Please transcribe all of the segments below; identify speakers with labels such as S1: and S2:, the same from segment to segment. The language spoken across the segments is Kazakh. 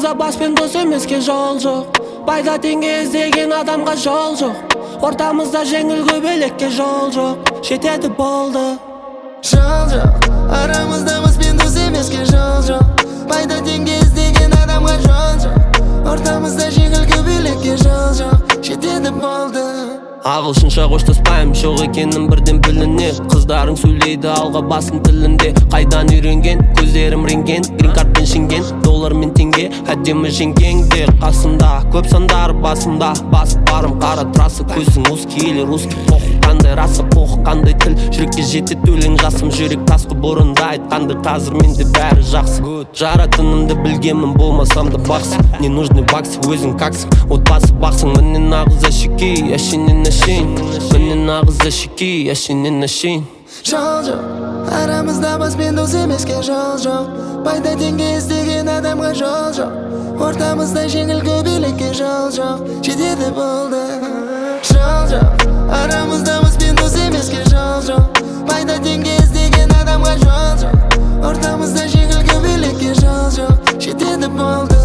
S1: Ортамызда бас пен дос емеске жол жоқ. Пайда теңге іздеген адамға жол жоқ. Ортамызда жеңіл көбелекке жол жоқ. Жетеді болды.
S2: Жол жоқ, арамызда бас пен дос емеске жол жоқ. Пайда теңге іздеген адамға жол жоқ. Ортамызда жеңіл көбелекке жол жоқ. Жетеді болды.
S1: Ағылшынша қоштаспаймын, жоқ екенім бірден білінеді. Қыздарың сөйлейді алға басын тілінде. Қайдан үйренген, көздерім рентген. Грин-картпен шенген, доллар мен теңге. Әдемі жеңгеңде қасында, көп сандар басымда. Басып барым қара трасса, көзің узкий или русский. Қоқық қандай раса, қоқық қандай тіл. Жүрекке жетеді өлең жасым, жүрек тасқы бұрында айтқанды. Қазір менде бәрі жақсы. Жаратынымды білгенмін, болмасам да бақсы. Не нужны баксы, өзің каксың, отбасы бақсың. Міне нағыз әшекей, әшенен міне нағыз әшекей, әшенен әшейін.
S2: Жол жоқ, арамызда бас пен дос емеске жол жоқ. Пайда теңге іздеген адамға жол жоқ. Ортамызда жеңіл көбелекке жол жоқ. Жетеді болды. Жол жоқ, арамызда бас пен дос емеске жол жоқ. Пайда теңге іздеген адамға жол жоқ. Ортамызда жеңіл көбелекке жол жоқ. Жетеді болды.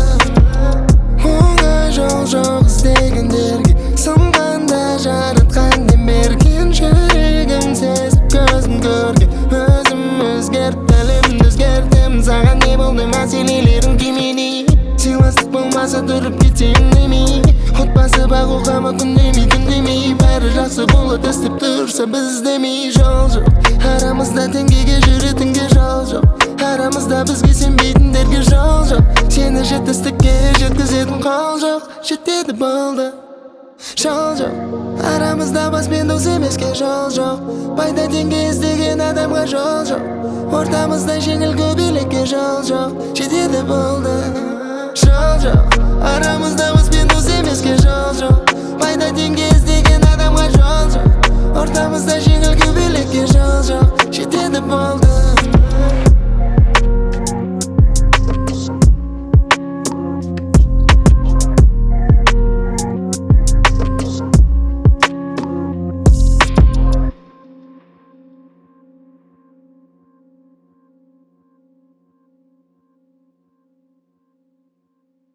S2: Оңай жол жоқ іздегендерге, сынғанда жаратқан демерген. Жүрегім сезіп көзім көрген, өзім өзгеріп әлемді өзгердім. Саған не болды мәселелерің кемеде, сыйластық болмаса тұрып кетсең демей. Отбасы бағу қамы күндемей, бәрі жақсы болады істеп тұрса біз демей. Жол жоқ, арамызда теңгеге жүретінге жол жоқ. Арамызда бізге сенбейтіндерге жол жоқ. Сені жетістікке жеткізетін қол жоқ. Жетеді болды. Жол жоқ, арамызда бас пен дос емеске жол жоқ. Пайда теңге іздеген адамға жол жоқ. Ортамызда жеңіл көбелекке жол жоқ. Жетеді болды. Жол жоқ, арамызда бас пен дос емеске жол жоқ. Пайда теңге іздеген адамға жол жоқ. Ортамызда жеңіл көбелекке жол жоқ. Жетеді болды.